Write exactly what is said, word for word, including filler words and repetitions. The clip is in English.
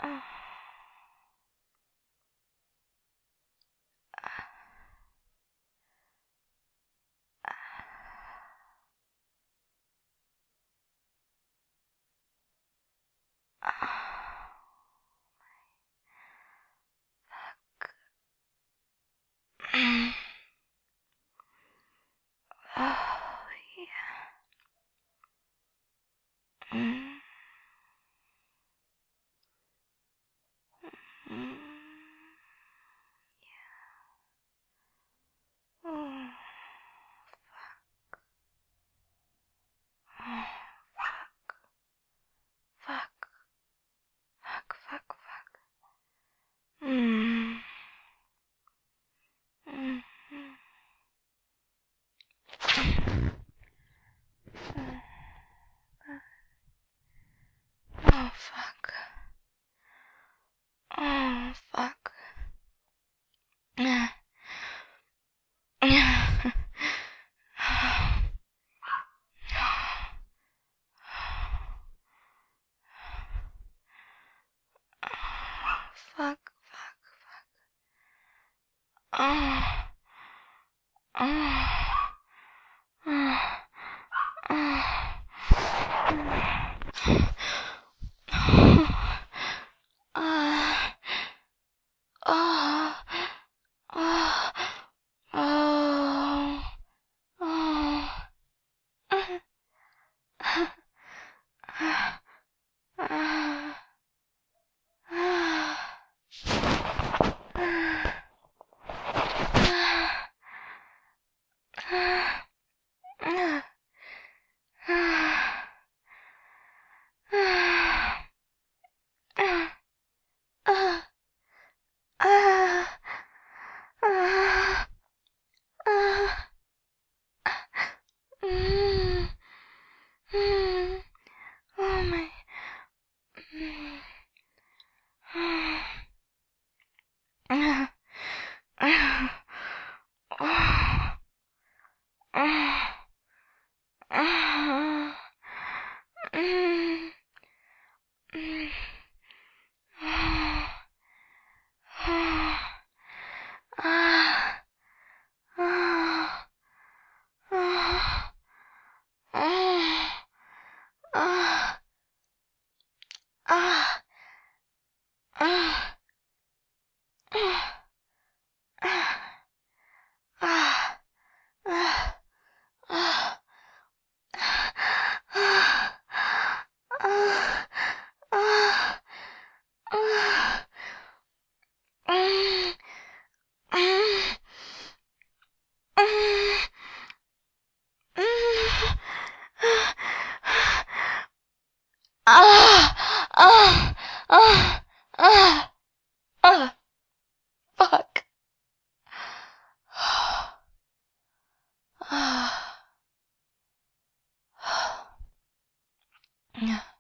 Oh, yeah. Mm. Mm. Yeah. Oh, fuck. Fuck. Fuck, fuck, fuck. Mm. Mm. Oh, fuck. Oh, fuck. Yeah. Yeah. Fuck, fuck, fuck. Oh. Oh. Oh. Oh. Ah. Oh. Oh. Oh. Oh. Oh my. Ah, ah, ah, ah, ah, fuck. Ah.